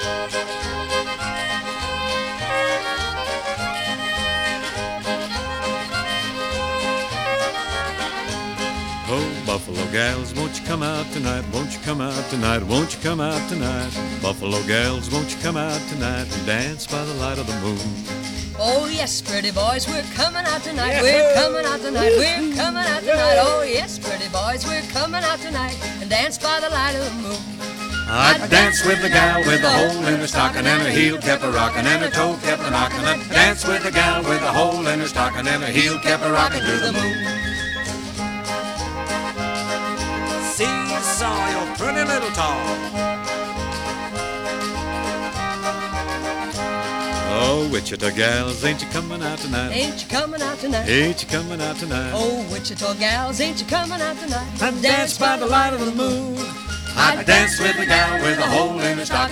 Oh, Buffalo gals, won't you come out tonight? Won't you come out tonight? Won't you come out tonight? Buffalo gals, won't you come out tonight and dance by the light of the moon? Oh yes, pretty boys, we're coming out tonight. We're coming out tonight. We're coming out tonight. Oh yes, pretty boys, we're coming out tonight and dance by the light of the moon. I'd dance with the gal with a hole in her stocking and her heel kept a rockin' and her toe kept a knockin'. I'd dance with the gal with a hole in her stocking and her heel kept a rockin' to the moon. Seesaw, your pretty little tall. Oh, Wichita gals, ain't you coming out tonight? Ain't you coming out tonight? Ain't you coming out tonight? Oh, Wichita gals, ain't you coming out tonight? And dance by the light of the moon. I'd dance with the gal with a hole in her stocking.